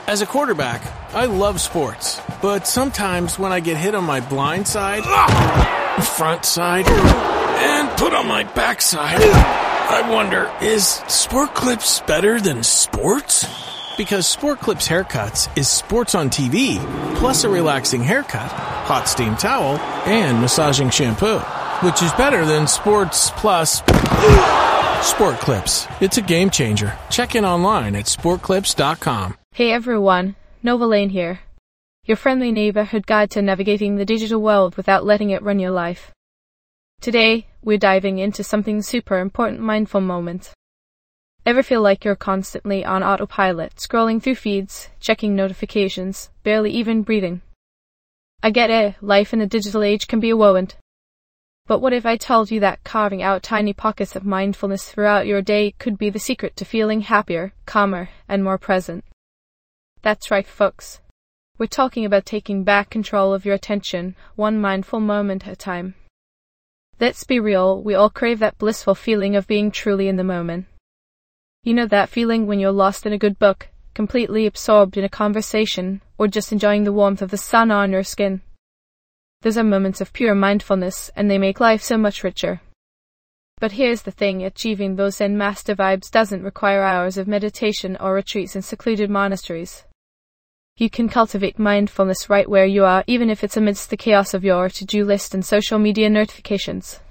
As a quarterback, I love sports, but sometimes when I get hit on my blind side, front side, and put on my backside, I wonder, is Sport Clips better than sports? Because Sport Clips haircuts is sports on TV, plus a relaxing haircut, hot steam towel, and massaging shampoo, which is better than sports plus Sport Clips. It's a game changer. Check in online at sportclips.com. Hey everyone, Nova Lane here. Your friendly neighborhood guide to navigating the digital world without letting it run your life. Today, we're diving into something super important: mindful moment. Ever feel like you're constantly on autopilot, scrolling through feeds, checking notifications, barely even breathing? I get it, life in the digital age can be a whirlwind. But what if I told you that carving out tiny pockets of mindfulness throughout your day could be the secret to feeling happier, calmer, and more present? That's right, folks. We're talking about taking back control of your attention, one mindful moment at a time. Let's be real, we all crave that blissful feeling of being truly in the moment. You know that feeling when you're lost in a good book, completely absorbed in a conversation, or just enjoying the warmth of the sun on your skin? Those are moments of pure mindfulness, and they make life so much richer. But here's the thing, achieving those Zen master vibes doesn't require hours of meditation or retreats in secluded monasteries. You can cultivate mindfulness right where you are, even if it's amidst the chaos of your to-do list and social media notifications.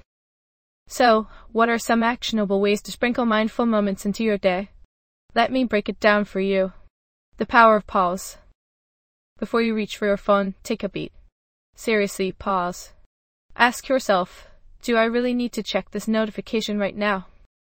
So, what are some actionable ways to sprinkle mindful moments into your day? Let me break it down for you. The power of pause. Before you reach for your phone, take a beat. Seriously, pause. Ask yourself, do I really need to check this notification right now?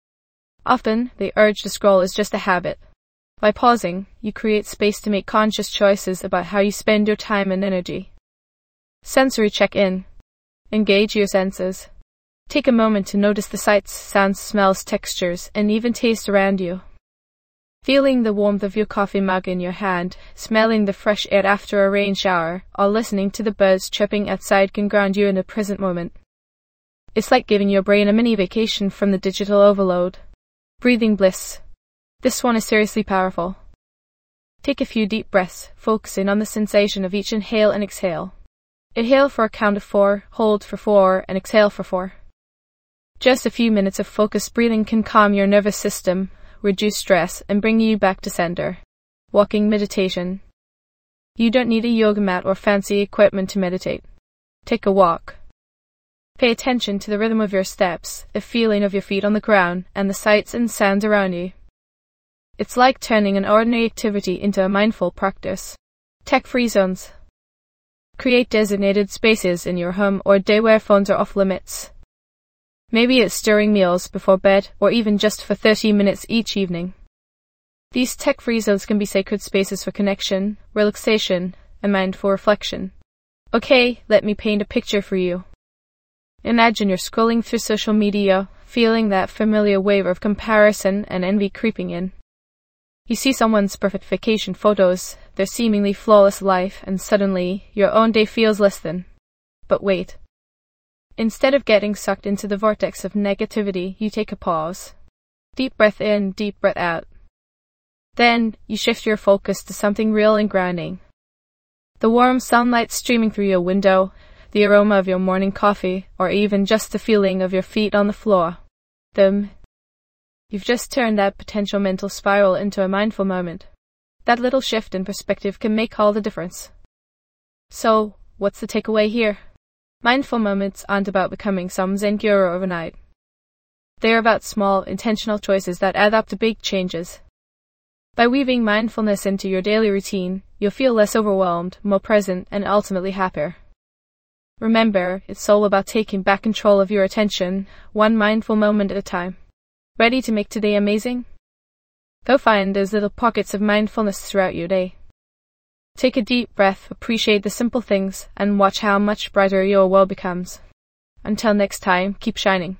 Often, the urge to scroll is just a habit. By pausing, you create space to make conscious choices about how you spend your time and energy. Sensory check-in. Engage your senses. Take a moment to notice the sights, sounds, smells, textures, and even taste around you. Feeling the warmth of your coffee mug in your hand, smelling the fresh air after a rain shower, or listening to the birds chirping outside can ground you in the present moment. It's like giving your brain a mini vacation from the digital overload. Breathing bliss. This one is seriously powerful. Take a few deep breaths, focusing on the sensation of each inhale and exhale. Inhale for a count of 4, hold for 4, and exhale for 4. Just a few minutes of focused breathing can calm your nervous system, reduce stress, and bring you back to center. Walking meditation. You don't need a yoga mat or fancy equipment to meditate. Take a walk. Pay attention to the rhythm of your steps, the feeling of your feet on the ground, and the sights and sounds around you. It's like turning an ordinary activity into a mindful practice. Tech-free zones. Create designated spaces in your home or day where phones are off limits. Maybe it's during meals, before bed, or even just for 30 minutes each evening. These tech-free zones can be sacred spaces for connection, relaxation, and mindful reflection. Okay, let me paint a picture for you. Imagine you're scrolling through social media, feeling that familiar wave of comparison and envy creeping in. You see someone's perfect vacation photos, their seemingly flawless life, and suddenly, your own day feels less than. But wait. Instead of getting sucked into the vortex of negativity, you take a pause. Deep breath in, deep breath out. Then, you shift your focus to something real and grounding. The warm sunlight streaming through your window, the aroma of your morning coffee, or even just the feeling of your feet on the floor. You've just turned that potential mental spiral into a mindful moment. That little shift in perspective can make all the difference. So, what's the takeaway here? Mindful moments aren't about becoming some Zen guru overnight. They're about small, intentional choices that add up to big changes. By weaving mindfulness into your daily routine, you'll feel less overwhelmed, more present, and ultimately happier. Remember, it's all about taking back control of your attention, one mindful moment at a time. Ready to make today amazing? Go find those little pockets of mindfulness throughout your day. Take a deep breath, appreciate the simple things, and watch how much brighter your world becomes. Until next time, keep shining.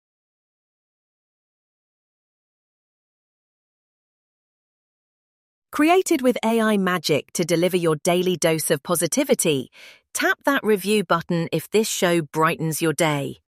Created with AI magic to deliver your daily dose of positivity, tap that review button if this show brightens your day.